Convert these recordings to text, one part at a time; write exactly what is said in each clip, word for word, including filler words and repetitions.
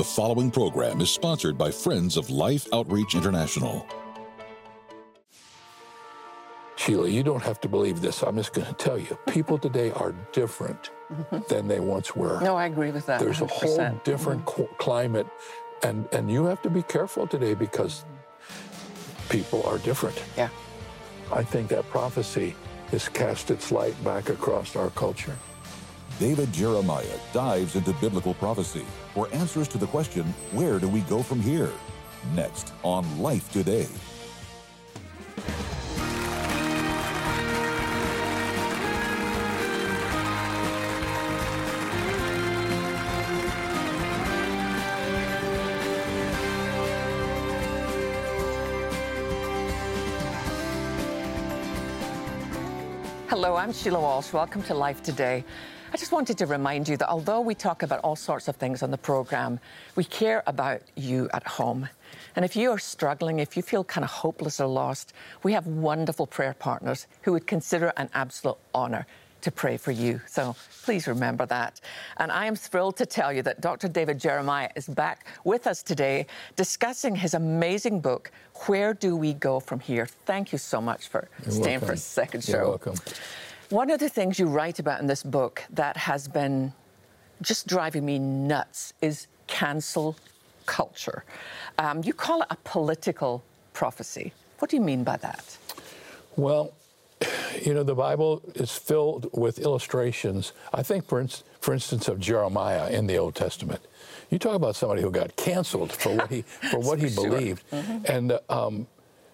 The following program is sponsored by Friends of Life Outreach International. Sheila, you don't have to believe this. I'm just going to tell you, people today are different mm-hmm. than they once were. No, I agree with that. There's one hundred percent. a whole different mm-hmm. climate, and, and you have to be careful today because people are different. Yeah. I think that prophecy has cast its light back across our culture. David Jeremiah dives into biblical prophecy for answers to the question, where do we go from here? Next on Life Today. Hello, I'm Sheila Walsh. Welcome to Life Today. I just wanted to remind you that although we talk about all sorts of things on the program, we care about you at home. And if you are struggling, if you feel kind of hopeless or lost, we have wonderful prayer partners who would consider an absolute honor to pray for you. So please remember that. And I am thrilled to tell you that Doctor David Jeremiah is back with us today discussing his amazing book, Where Do We Go From Here? Thank you so much for You're staying welcome. for a second show. You're welcome. One of the things you write about in this book that has been just driving me nuts is cancel culture. Um, you call it a political prophecy. What do you mean by that? Well, you know, the Bible is filled with illustrations. I think, for, inst- for instance, of Jeremiah in the Old Testament. You talk about somebody who got canceled for what he for what he sure. believed, mm-hmm. and um,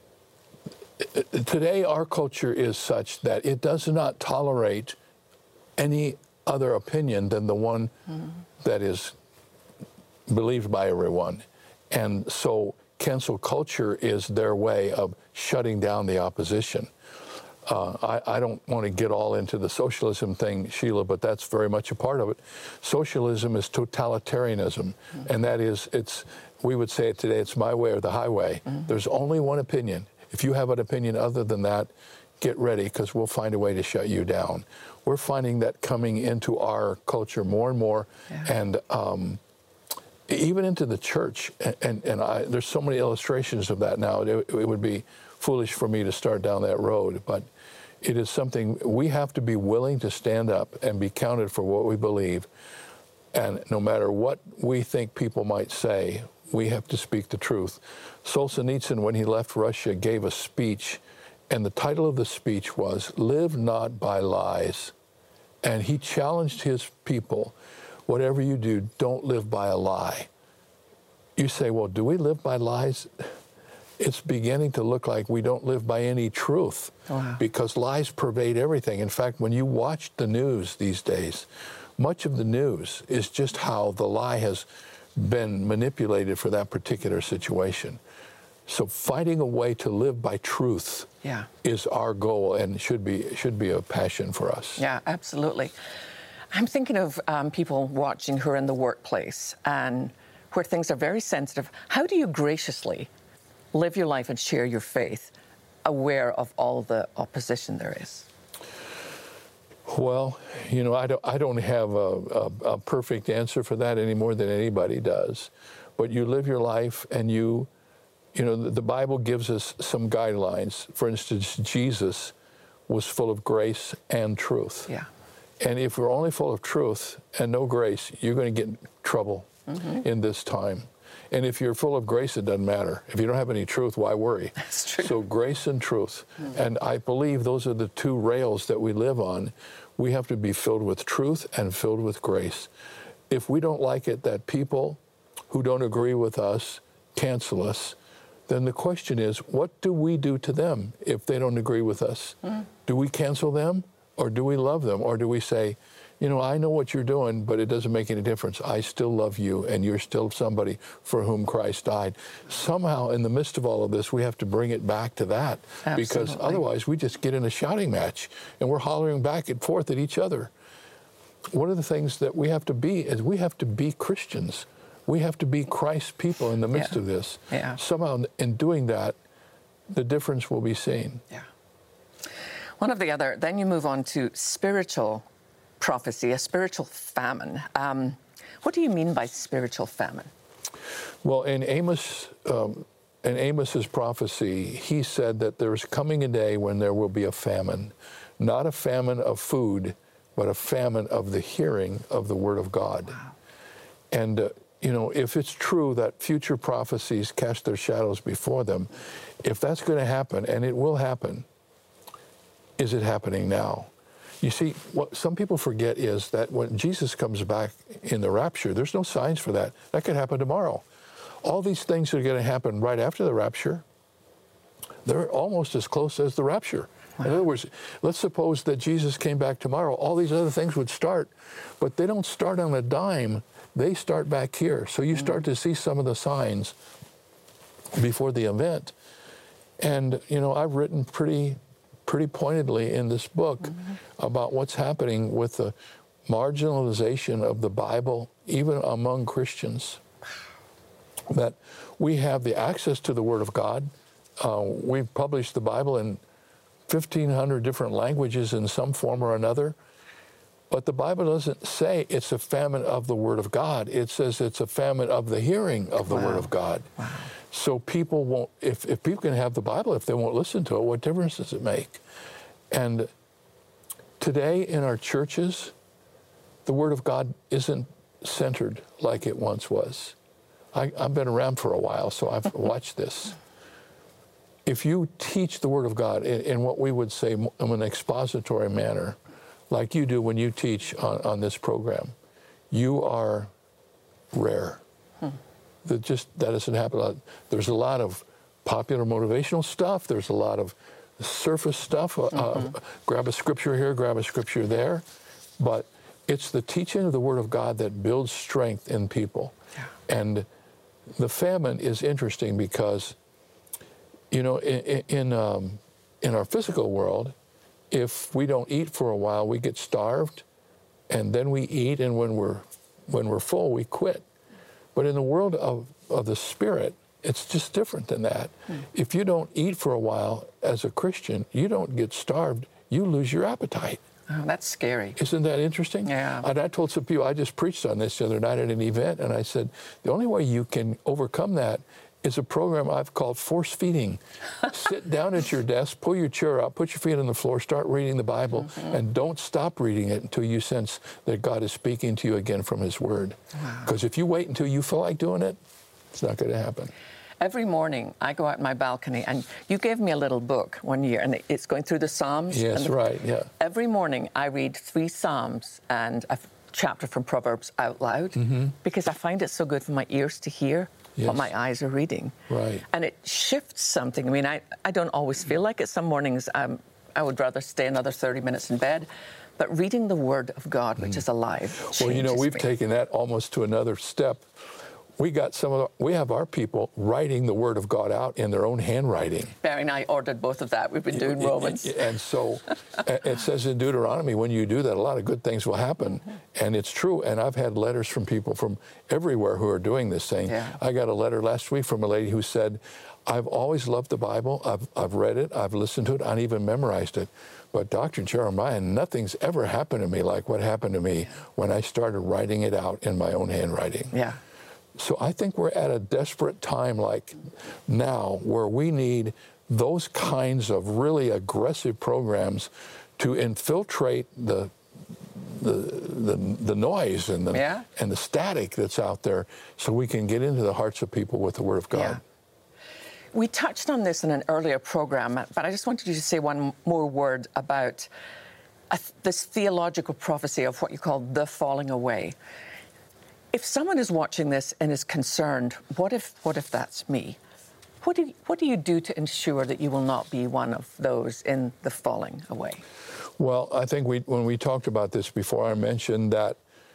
today our culture is such that it does not tolerate any other opinion than the one mm-hmm. that is believed by everyone, and so cancel culture is their way of shutting down the opposition. Uh, I, I don't want to get all into the socialism thing, Sheila, but that's very much a part of it. Socialism is totalitarianism, mm-hmm. and that is, it's, we would say it today, it's my way or the highway. Mm-hmm. There's only one opinion. If you have an opinion other than that, get ready, because we'll find a way to shut you down. We're finding that coming into our culture more and more, yeah. and um, even into the church. And, and, and I, there's so many illustrations of that now. It, it would be foolish for me to start down that road, but it is something we have to be willing to stand up and be counted for what we believe. And no matter what we think people might say, we have to speak the truth. Solzhenitsyn, when he left Russia, gave a speech, and the title of the speech was, "Live Not by Lies." And he challenged his people, whatever you do, don't live by a lie. You say, well, do we live by lies? It's beginning to look like we don't live by any truth, wow. because lies pervade everything. In fact, when you watch the news these days, much of the news is just how the lie has been manipulated for that particular situation. So finding a way to live by truth yeah. is our goal, and should be should be a passion for us. Yeah, absolutely. I'm thinking of um, people watching who are in the workplace and where things are very sensitive. How do you graciously live your life and share your faith, aware of all the opposition there is? Well, you know, I don't, I don't have a, a, a perfect answer for that any more than anybody does. But you live your life, and you, you know, the, the Bible gives us some guidelines. For instance, Jesus was full of grace and truth. Yeah. And if we're only full of truth and no grace, you're going to get in trouble mm-hmm. in this time. And if you're full of grace, it doesn't matter. If you don't have any truth, why worry? That's true. So grace and truth. Mm-hmm. And I believe those are the two rails that we live on. We have to be filled with truth and filled with grace. If we don't like it that people who don't agree with us cancel us, then the question is, what do we do to them if they don't agree with us? Mm-hmm. Do we cancel them, or do we love them? Or do we say, you know, I know what you're doing, but it doesn't make any difference. I still love you, and you're still somebody for whom Christ died. Somehow, in the midst of all of this, we have to bring it back to that. Absolutely. Because otherwise we just get in a shouting match, and we're hollering back and forth at each other. One of the things that we have to be is we have to be Christians. We have to be Christ's people in the midst yeah. of this. Yeah. Somehow, in doing that, the difference will be seen. Yeah. One of the other, then you move on to spiritual prophecy, a spiritual famine. Um, what do you mean by spiritual famine? Well, in Amos, um, in Amos's prophecy, he said that there's coming a day when there will be a famine, not a famine of food, but a famine of the hearing of the Word of God. Wow. And, uh, you know, if it's true that future prophecies cast their shadows before them, if that's going to happen, and it will happen, is it happening now? You see, what some people forget is that when Jesus comes back in the rapture, there's no signs for that. That could happen tomorrow. All these things are going to happen right after the rapture. They're almost as close as the rapture. Wow. In other words, let's suppose that Jesus came back tomorrow. All these other things would start, but they don't start on a dime. They start back here. So you start to see some of the signs before the event. And, you know, I've written pretty, pretty pointedly in this book mm-hmm. about what's happening with the marginalization of the Bible, even among Christians. That we have the access to the Word of God. Uh, we've published the Bible in fifteen hundred different languages in some form or another. But the Bible doesn't say it's a famine of the Word of God. It says it's a famine of the hearing of the wow. Word of God. Wow. So people won't, if, if people can have the Bible, if they won't listen to it, what difference does it make? And today in our churches, the Word of God isn't centered like it once was. I, I've been around for a while, so I've watched this. If you teach the Word of God in, in what we would say in an expository manner, like you do when you teach on, on this program, you are rare. Hmm. That just that doesn't happen a lot. There's a lot of popular motivational stuff. There's a lot of surface stuff. Mm-hmm. Uh, grab a scripture here, grab a scripture there. But it's the teaching of the Word of God that builds strength in people. Yeah. And the famine is interesting because, you know, in in, um, in our physical world, if we don't eat for a while, we get starved, and then we eat, and when we're when we're full, we quit. But in the world of, of the Spirit, it's just different than that. Mm. If you don't eat for a while as a Christian, you don't get starved, you lose your appetite. Oh, that's scary. Isn't that interesting? Yeah. And I told some people, I just preached on this the other night at an event, and I said, the only way you can overcome that is a program I've called force feeding. Sit down at your desk, pull your chair out, put your feet on the floor, start reading the Bible, mm-hmm. and don't stop reading it until you sense that God is speaking to you again from His Word. Because wow. if you wait until you feel like doing it, it's not going to happen. Every morning, I go out on my balcony, and you gave me a little book one year, and it's going through the Psalms. Yes, the, right, yeah. Every morning, I read three Psalms and a chapter from Proverbs out loud, mm-hmm. because I find it so good for my ears to hear yes. what my eyes are reading. Right. And it shifts something. I mean, I, I don't always feel like it. Some mornings, um, I would rather stay another thirty minutes in bed. But reading the Word of God, which mm. is alive, well, you know, we've me. taken that almost to another step. We got some of the, we have our people writing the Word of God out in their own handwriting. Barry and I ordered both of that. We've been doing Romans. And so it says in Deuteronomy, when you do that, a lot of good things will happen. Mm-hmm. And it's true. And I've had letters from people from everywhere who are doing this thing. Yeah. I got a letter last week from a lady who said, I've always loved the Bible. I've, I've read it. I've listened to it. I've even memorized it. But Doctor Jeremiah, nothing's ever happened to me like what happened to me when I started writing it out in my own handwriting. Yeah. So I think we're at a desperate time like now where we need those kinds of really aggressive programs to infiltrate the the the, the noise and the yeah. and the static that's out there so we can get into the hearts of people with the Word of God. Yeah. We touched on this in an earlier program, but I just wanted you to say one more word about a, this theological prophecy of what you call the falling away. If someone is watching this and is concerned, what if what if that's me? What do you, what do you do to ensure that you will not be one of those in the falling away? Well, I think we when we talked about this before, I mentioned that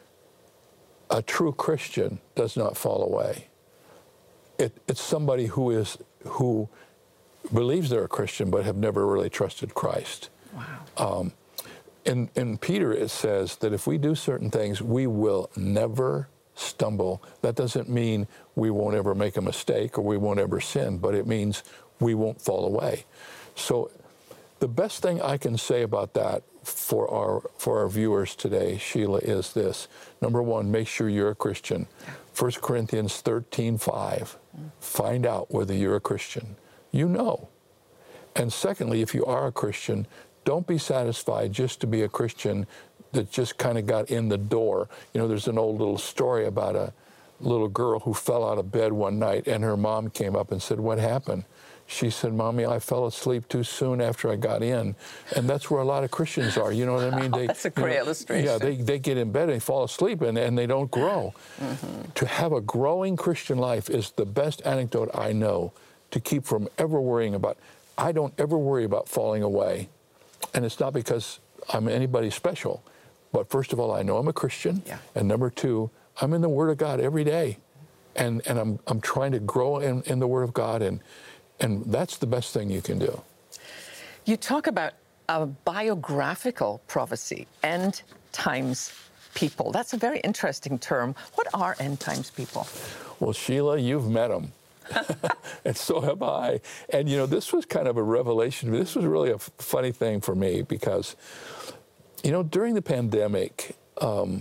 a true Christian does not fall away. It, it's somebody who is who believes they're a Christian but have never really trusted Christ. Wow. Um, in, in Peter, it says that if we do certain things, we will never stumble. That doesn't mean we won't ever make a mistake or we won't ever sin, but it means we won't fall away. So the best thing I can say about that for our for our viewers today, Sheila, is this. Number one, make sure you're a Christian. First Corinthians thirteen five. Find out whether you're a Christian. You know. And secondly, if you are a Christian, don't be satisfied just to be a Christian that just kind of got in the door. You know, there's an old little story about a little girl who fell out of bed one night, and her mom came up and said, "What happened?" She said, "Mommy, I fell asleep too soon after I got in." And that's where a lot of Christians are. You know what I mean? They, that's a great you know, illustration. Yeah, they, they get in bed and they fall asleep, and, and they don't grow. Mm-hmm. To have a growing Christian life is the best anecdote I know to keep from ever worrying about. I don't ever worry about falling away. And it's not because I'm anybody special. But first of all, I know I'm a Christian. Yeah. And number two, I'm in the Word of God every day. And and I'm I'm trying to grow in, in the Word of God, and and that's the best thing you can do. You talk about a biographical prophecy, end times people. That's a very interesting term. What are end times people? Well, Sheila, you've met them. And so have I. And, you know, this was kind of a revelation. This was really a f- funny thing for me because, you know, during the pandemic, um,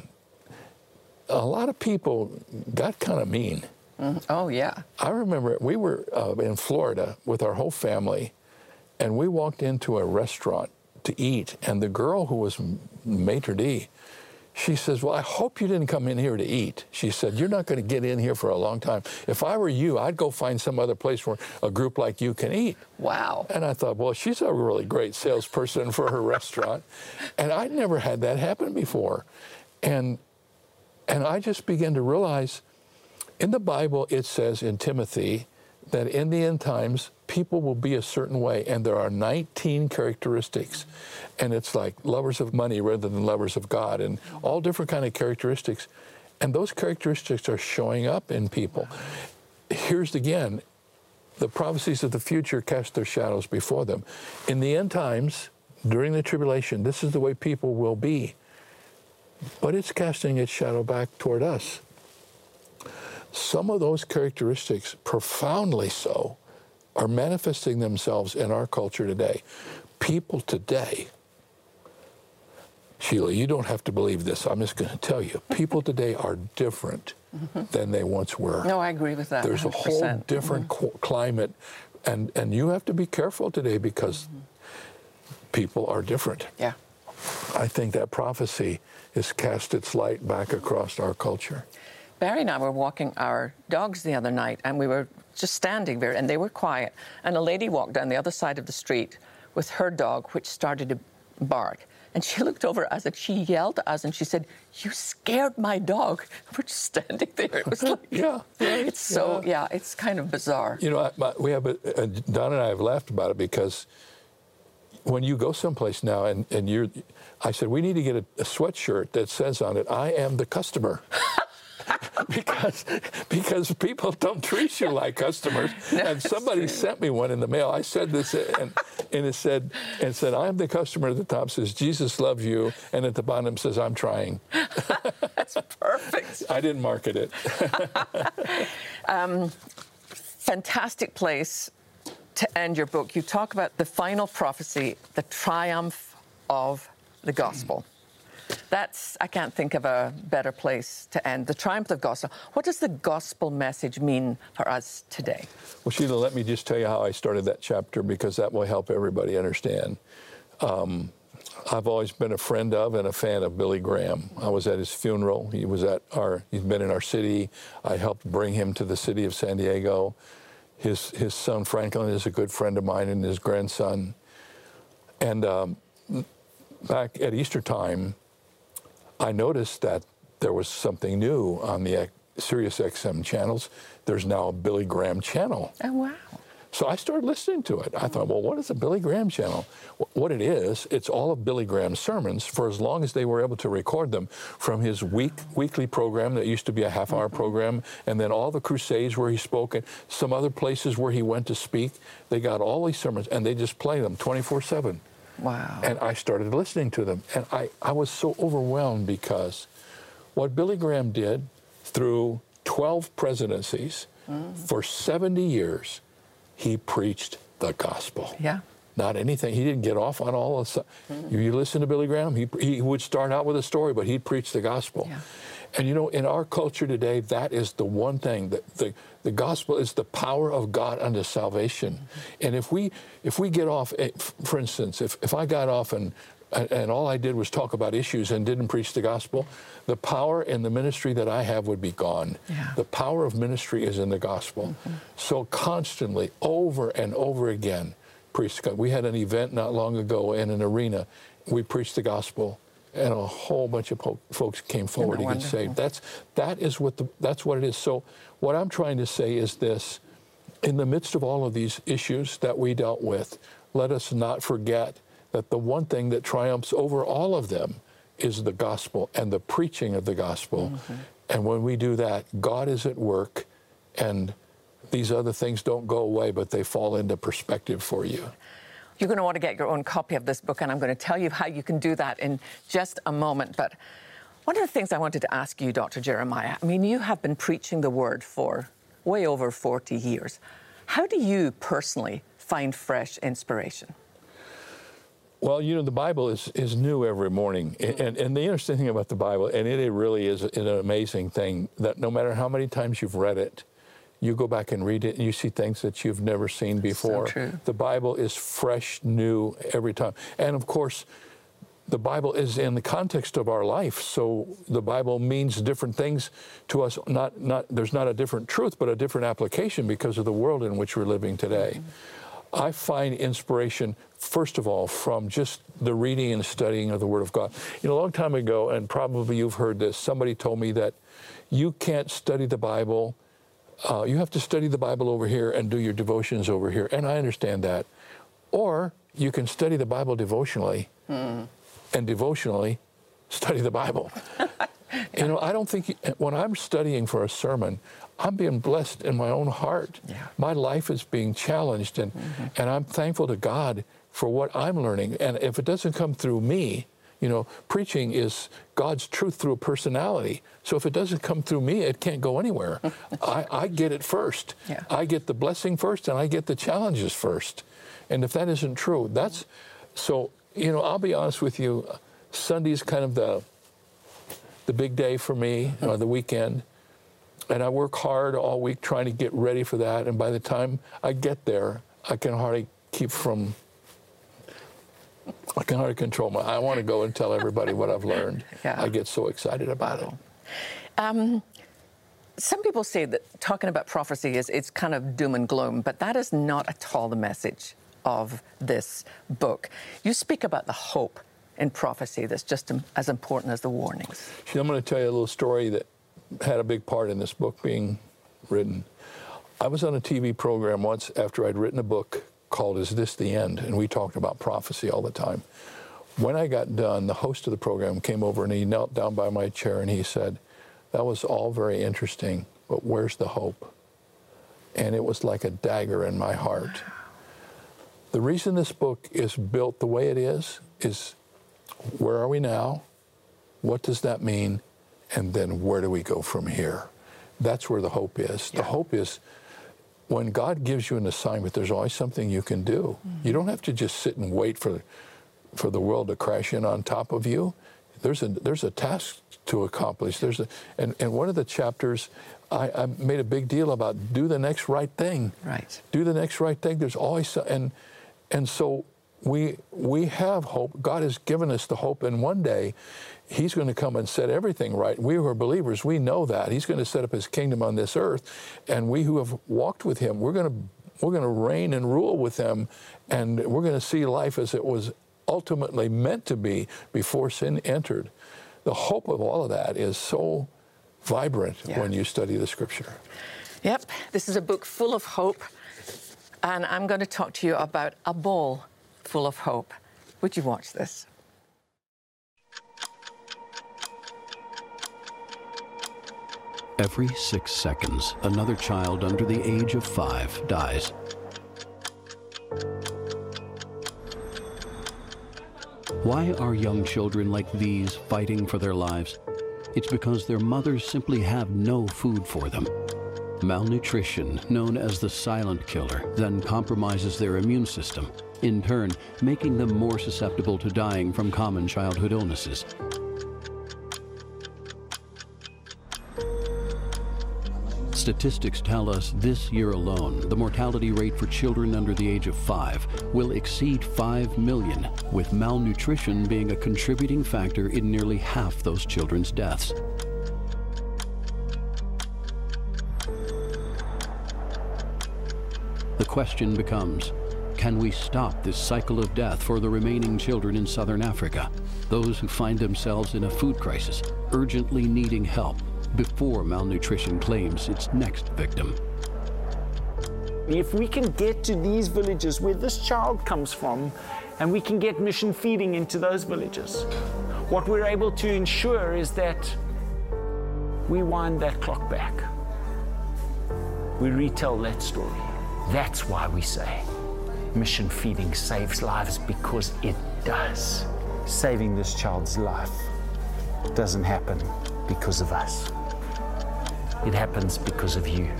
a lot of people got kind of mean. Mm-hmm. Oh, yeah. I remember we were uh, in Florida with our whole family, and we walked into a restaurant to eat, and the girl who was maitre d', she says, "Well, I hope you didn't come in here to eat." She said, "You're not going to get in here for a long time. If I were you, I'd go find some other place where a group like you can eat." Wow. And I thought, well, she's a really great salesperson for her restaurant. And I'd never had that happen before. And and I just began to realize, in the Bible, it says in Timothy that in the end times, people will be a certain way, and there are nineteen characteristics. And it's like lovers of money rather than lovers of God, and all different kind of characteristics. And those characteristics are showing up in people. Here's again, the prophecies of the future cast their shadows before them. In the end times, during the tribulation, this is the way people will be. But it's casting its shadow back toward us. Some of those characteristics, profoundly so, are manifesting themselves in our culture today. People today, Sheila, you don't have to believe this. I'm just going to tell you. People today are different mm-hmm. than they once were. No, I agree with that. There's one hundred percent. a whole different mm-hmm. climate, and, and you have to be careful today because mm-hmm. people are different. Yeah. I think that prophecy has cast its light back across our culture. Barry and I were walking our dogs the other night, and we were just standing there, and they were quiet. And a lady walked down the other side of the street with her dog, which started to bark. And she looked over at us, and she yelled at us, and she said, "You scared my dog." We're just standing there. It was like, yeah, it's so, yeah, yeah it's kind of bizarre. You know, I, my, we have, a, uh, Don and I have laughed about it because when you go someplace now, and, and you're, I said, we need to get a, a sweatshirt that says on it, "I am the customer." because because people don't treat you like customers. No, and somebody true. sent me one in the mail. I said this, and, and it said, and said, "I am the customer." At the top says, "Jesus loves you," and at the bottom says, "I'm trying." That's perfect. I didn't market it. um, fantastic place to end your book. You talk about the final prophecy, the triumph of the gospel. That's, I can't think of a better place to end. The triumph of the gospel. What does the gospel message mean for us today? Well, Sheila, let me just tell you how I started that chapter, because that will help everybody understand. Um, I've always been a friend of and a fan of Billy Graham. I was at his funeral. He was at our, he's been in our city. I helped bring him to the city of San Diego. His, his son, Franklin, is a good friend of mine, and his grandson. And um, back at Easter time, I noticed that there was something new on the Sirius X M channels. There's now a Billy Graham channel. Oh, wow. So I started listening to it. I thought, well, what is a Billy Graham channel? What it is, it's all of Billy Graham's sermons for as long as they were able to record them from his week weekly program that used to be a half-hour mm-hmm. program, and then all the crusades where he spoke, and some other places where he went to speak. They got all these sermons, and they just play them twenty-four seven. Wow. And I started listening to them, and I, I was so overwhelmed because what Billy Graham did through twelve presidencies mm. for seventy years, he preached the gospel. Yeah. Not anything. He didn't get off on all of the. Mm. You, you listen to Billy Graham, he, he would start out with a story, but he'd preach the gospel. Yeah. And you know, in our culture today, that is the one thing that the the gospel is the power of God unto salvation. Mm-hmm. And if we if we get off, for instance, if, if I got off and and all I did was talk about issues and didn't preach the gospel, the power in the ministry that I have would be gone. Yeah. The power of ministry is in the gospel. Mm-hmm. So constantly, over and over again, preach the gospel. We had an event not long ago in an arena. We preached the gospel, and a whole bunch of po- folks came forward to get saved. That's that is what the that's what it is. So what I'm trying to say is this: in the midst of all of these issues that we dealt with, let us not forget that the one thing that triumphs over all of them is the gospel and the preaching of the gospel. Mm-hmm. And when we do that, God is at work, and these other things don't go away, but they fall into perspective for you. You're going to want to get your own copy of this book, and I'm going to tell you how you can do that in just a moment. But one of the things I wanted to ask you, Doctor Jeremiah, I mean, you have been preaching the word for way over forty years. How do you personally find fresh inspiration? Well, you know, the Bible is, is new every morning. And, and the interesting thing about the Bible, and it, it really is an amazing thing, that no matter how many times you've read it, you go back and read it, and you see things that you've never seen before. So true. The Bible is fresh, new every time. And of course, the Bible is in the context of our life, so the Bible means different things to us. Not, not there's not a different truth, but a different application because of the world in which we're living today. Mm-hmm. I find inspiration, first of all, from just the reading and studying of the Word of God. You know, a long time ago, and probably you've heard this, somebody told me that you can't study the Bible. Uh, you have to study the Bible over here and do your devotions over here, and I understand that. Or you can study the Bible devotionally, mm. and devotionally study the Bible. You know, I don't think, when I'm studying for a sermon, I'm being blessed in my own heart. Yeah. My life is being challenged, and, mm-hmm. and I'm thankful to God for what I'm learning. And if it doesn't come through me, you know, preaching is God's truth through a personality. So if it doesn't come through me, it can't go anywhere. I, I get it first. Yeah. I get the blessing first, and I get the challenges first. And if that isn't true, that's, so, you know, I'll be honest with you, Sunday's kind of the, the big day for me, or the weekend. And I work hard all week trying to get ready for that. And by the time I get there, I can hardly keep from, I can hardly control my, I want to go and tell everybody what I've learned. Yeah. I get so excited about it. Um, some people say that talking about prophecy is it's kind of doom and gloom, but that is not at all the message of this book. You speak about the hope in prophecy that's just as important as the warnings. See, I'm going to tell you a little story that had a big part in this book being written. I was on a T V program once after I'd written a book called Is This the End? And we talked about prophecy all the time. When I got done, the host of the program came over and he knelt down by my chair and he said, "That was all very interesting, but where's the hope?" And it was like a dagger in my heart. The reason this book is built the way it is, is where are we now? What does that mean? And then where do we go from here? That's where the hope is. Yeah. The hope is when God gives you an assignment, there's always something you can do. Mm-hmm. You don't have to just sit and wait for, for the world to crash in on top of you. There's a, there's a task to accomplish. There's a, and, and one of the chapters, I, I made a big deal about do the next right thing. Right. Do the next right thing. There's always, and, and so we, we have hope. God has given us the hope, and one day He's going to come and set everything right. We who are believers, we know that. He's going to set up His kingdom on this earth, and we who have walked with Him, we're going to we're going to reign and rule with Him, and we're going to see life as it was ultimately meant to be before sin entered. The hope of all of that is so vibrant yeah. when you study the Scripture. Yep, this is a book full of hope, and I'm going to talk to you about a bowl full of hope. Would you watch this? Every six seconds, another child under the age of five dies. Why are young children like these fighting for their lives? It's because their mothers simply have no food for them. Malnutrition, known as the silent killer, then compromises their immune system, in turn making them more susceptible to dying from common childhood illnesses. Statistics tell us this year alone, the mortality rate for children under the age of five will exceed five million, with malnutrition being a contributing factor in nearly half those children's deaths. The question becomes, can we stop this cycle of death for the remaining children in southern Africa, those who find themselves in a food crisis, urgently needing help before malnutrition claims its next victim? If we can get to these villages where this child comes from, and we can get mission feeding into those villages, what we're able to ensure is that we wind that clock back. We retell that story. That's why we say mission feeding saves lives, because it does. Saving this child's life doesn't happen because of us. It happens because of you.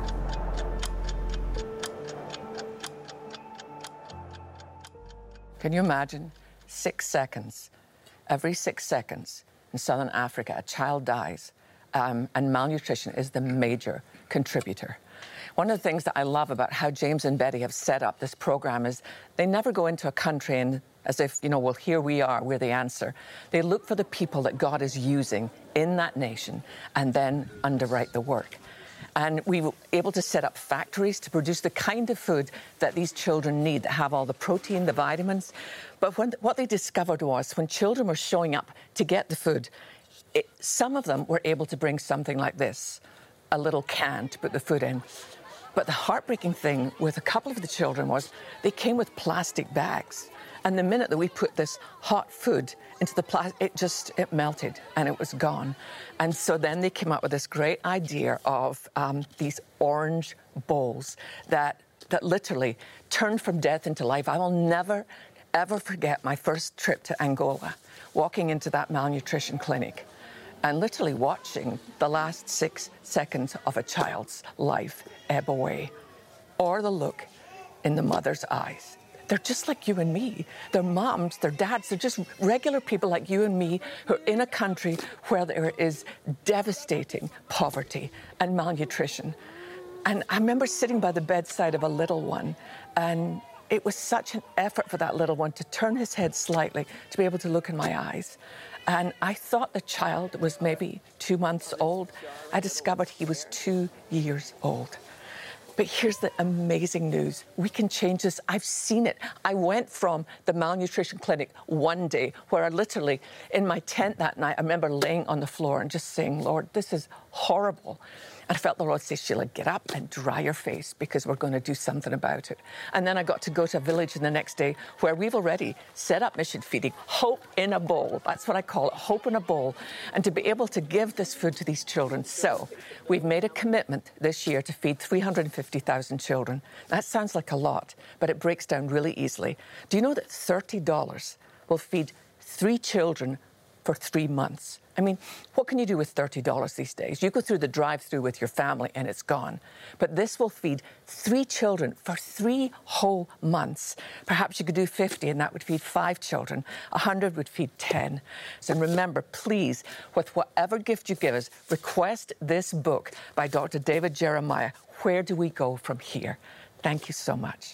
Can you imagine? Six seconds. Every six seconds in southern Africa, a child dies, um, and malnutrition is the major contributor. One of the things that I love about how James and Betty have set up this program is they never go into a country and as if, you know, well, here we are, we're the answer. They look for the people that God is using in that nation and then underwrite the work. And we were able to set up factories to produce the kind of food that these children need, that have all the protein, the vitamins. But when, what they discovered was when children were showing up to get the food, it, some of them were able to bring something like this, a little can to put the food in. But the heartbreaking thing with a couple of the children was they came with plastic bags. And the minute that we put this hot food into the plastic, it just, it melted and it was gone. And so then they came up with this great idea of um, these orange bowls that, that literally turned from death into life. I will never, ever forget my first trip to Angola, walking into that malnutrition clinic and literally watching the last six seconds of a child's life ebb away, or the look in the mother's eyes. They're just like you and me. They're moms, they're dads, they're just regular people like you and me who are in a country where there is devastating poverty and malnutrition. And I remember sitting by the bedside of a little one, and it was such an effort for that little one to turn his head slightly to be able to look in my eyes. And I thought the child was maybe two months old. I discovered he was two years old. But here's the amazing news. We can change this. I've seen it. I went from the malnutrition clinic one day where I literally, in my tent that night, I remember laying on the floor and just saying, Lord, this is horrible. And I felt the Lord say, Sheila, get up and dry your face because we're going to do something about it. And then I got to go to a village the next day where we've already set up mission feeding, hope in a bowl. That's what I call it, hope in a bowl. And to be able to give this food to these children. So we've made a commitment this year to feed three hundred fifty thousand children. That sounds like a lot, but it breaks down really easily. Do you know that thirty dollars will feed three children for three months? I mean, what can you do with thirty dollars these days? You go through the drive-through with your family and it's gone. But this will feed three children for three whole months. Perhaps you could do fifty and that would feed five children. one hundred would feed ten. So remember, please, with whatever gift you give us, request this book by Doctor David Jeremiah, Where Do We Go From Here? Thank you so much.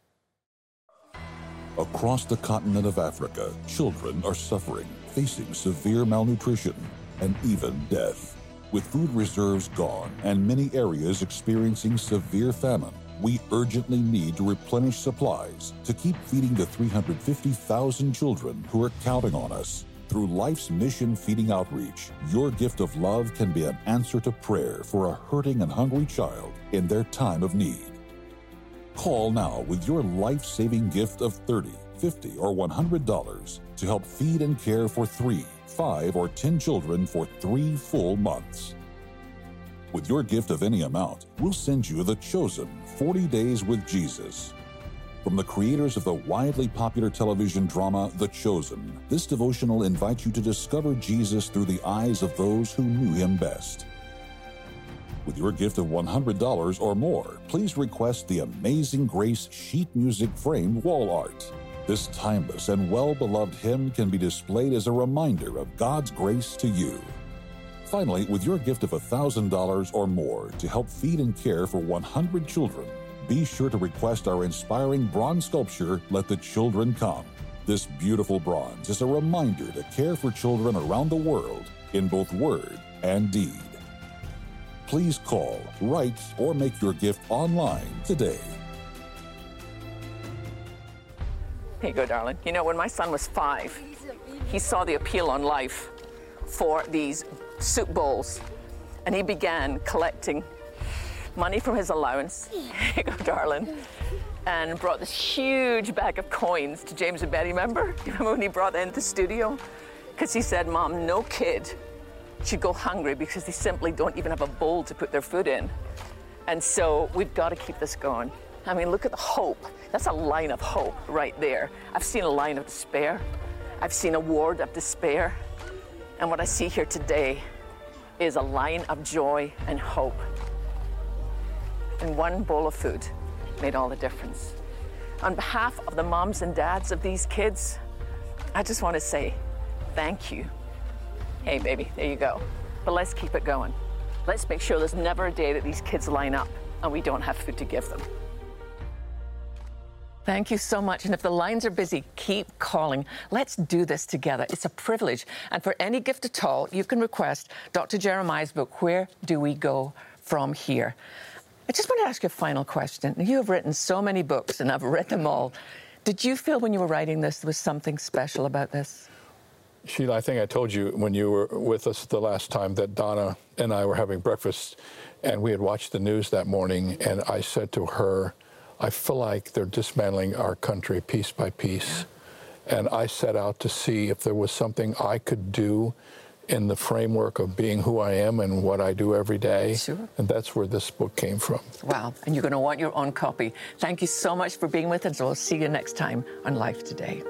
Across the continent of Africa, children are suffering, facing severe malnutrition and even death. With food reserves gone and many areas experiencing severe famine, we urgently need to replenish supplies to keep feeding the three hundred fifty thousand children who are counting on us. Through Life's Mission Feeding Outreach, your gift of love can be an answer to prayer for a hurting and hungry child in their time of need. Call now with your life-saving gift of thirty dollars, fifty dollars, or one hundred dollars to help feed and care for three, five, or ten children for three full months. With your gift of any amount, we'll send you The Chosen, forty days with Jesus. From the creators of the widely popular television drama The Chosen, this devotional invites you to discover Jesus through the eyes of those who knew him best. With your gift of one hundred dollars or more, please request the Amazing Grace sheet music framed wall art. This timeless and well-beloved hymn can be displayed as a reminder of God's grace to you. Finally, with your gift of one thousand dollars or more to help feed and care for one hundred children, be sure to request our inspiring bronze sculpture, Let the Children Come. This beautiful bronze is a reminder to care for children around the world in both word and deed. Please call, write, or make your gift online today. Here you go, darling. You know, when my son was five, he saw the appeal on life for these soup bowls, and he began collecting money from his allowance. Here you go, darling. And brought this huge bag of coins to James and Betty, remember? You remember when he brought that into the studio? Because he said, Mom, no kid should go hungry because they simply don't even have a bowl to put their food in. And so we've got to keep this going. I mean, look at the hope. That's a line of hope right there. I've seen a line of despair. I've seen a ward of despair. And what I see here today is a line of joy and hope. And one bowl of food made all the difference. On behalf of the moms and dads of these kids, I just want to say thank you. Hey, baby, there you go. But let's keep it going. Let's make sure there's never a day that these kids line up and we don't have food to give them. Thank you so much. And if the lines are busy, keep calling. Let's do this together. It's a privilege. And for any gift at all, you can request Doctor Jeremiah's book, Where Do We Go From Here? I just want to ask you a final question. You have written so many books, and I've read them all. Did you feel when you were writing this there was something special about this? Sheila, I think I told you when you were with us the last time that Donna and I were having breakfast, and we had watched the news that morning, and I said to her, I feel like they're dismantling our country piece by piece. And I set out to see if there was something I could do in the framework of being who I am and what I do every day. Sure. And that's where this book came from. Wow. And you're going to want your own copy. Thank you so much for being with us. We'll see you next time on Life Today.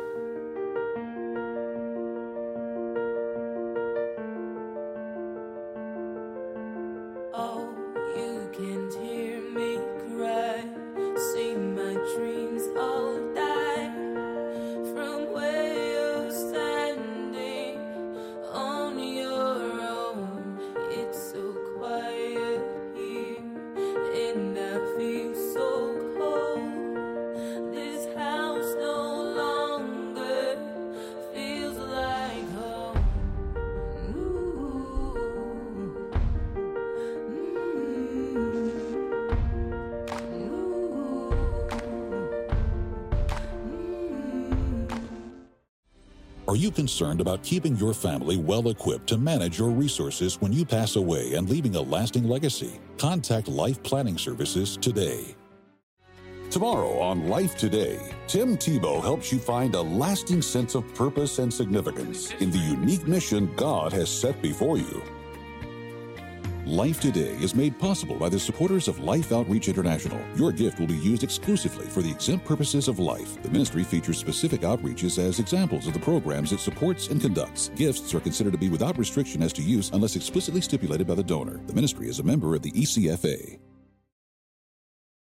Are you concerned about keeping your family well equipped to manage your resources when you pass away and leaving a lasting legacy? Contact Life Planning Services today. Tomorrow on Life Today, Tim Tebow helps you find a lasting sense of purpose and significance in the unique mission God has set before you. Life Today is made possible by the supporters of Life Outreach International. Your gift will be used exclusively for the exempt purposes of life. The ministry features specific outreaches as examples of the programs it supports and conducts. Gifts are considered to be without restriction as to use unless explicitly stipulated by the donor. The ministry is a member of the E C F A.